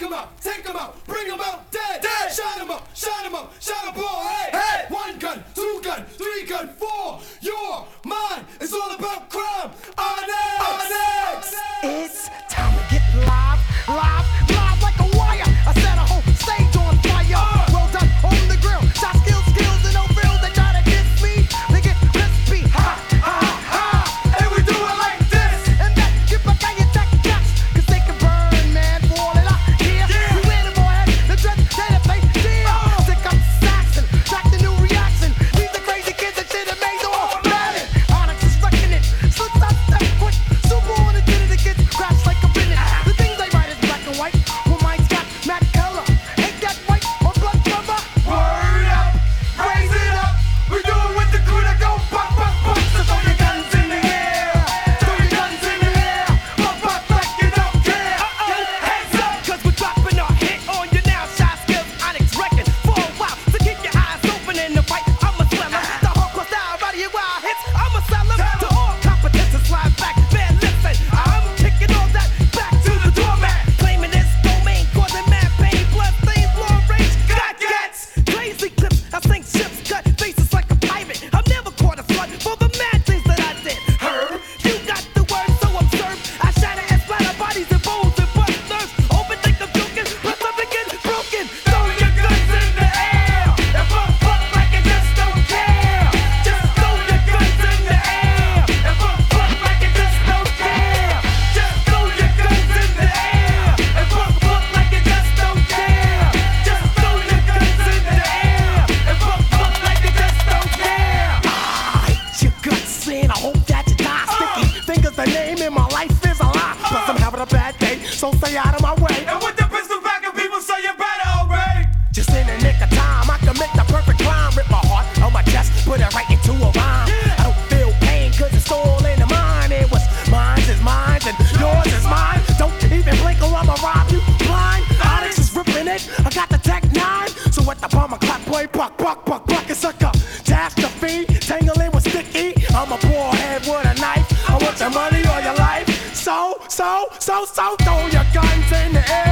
take 'em out, bring 'em out dead. Shine 'em up, shine 'em all. Hey, one gun, two gun, three gun, four. Your mind is all about crime. Onyx. It's time to get live like a wire. I set a whole stage on fire. Well done on the grill. Shot skills, and no feel. They try to diss me, they get crispy. Ha, ha, ha. And we do it like this. And that get back on your tech jacks. 'Cause they can burn, man, for all that I hear. Yeah. We win them all head, the dread, they play deal. Stick up Saxon, track the new reaction. These the crazy kids that shit that made all planet. Onyx is wrecking it. Slips out step quick. Super on the kid that gets crashed like a minute. The things they write is black and white. Well, mine's got matte color. Ain't that white or blood cover? Word up, raise it up. We do it with the crew that go pop, pop, pop. So throw your guns in the air. Throw your guns in the air. Pop, pop, like you don't care. Hands up. 'Cause we're dropping a hit on you now. Shot skills, Onyx wrecking for a while. So keep your eyes open in the fight. I'm a slammer. The hardcore style, right here wild hits. I'm a seller to all competition. Slide back, man, listen. I'm kicking all that back to the doormat. Claiming this domain, causing mad pain. Blood stains, long range. Got gets. Crazy clips, I sink ships, cut faces like a pirate. I've never caught a flood for the mad things that I did. Heard? You got the word, so observe. I shatter and splatter bodies and bones and bust nerves. Open, think I'm joking, but something gets broken. Throw your guns in the air. And fuck, fuck like you just don't care. Just throw your guns in the air. And fuck, fuck like you just don't care. Just throw your guns in the air. And fuck, fuck like you just don't care. Just throw your guns in the air. And fuck, fuck like you just don't care. I hate your guts and I hope that you die. Sticky fingers, the name in my life is a lie. Plus I'm having a bad day, so stay out of my way. And with the pistol back and people say you better already. Just in the nick of time, I commit the perfect crime. Rip my heart on my chest, put it right into a rhyme. I don't feel pain, 'cause it's all in the mind. And what's mine is mine, and yours is mine. Don't even blink or I'ma rob you blind. Onyx is ripping it, I got the Tech 9. So what the bomber clap, boy, buck, it's a catastrophe. Tangling with sticky, I'm a poor head with a knife. I want your money or your life. So, throw your guns in the air.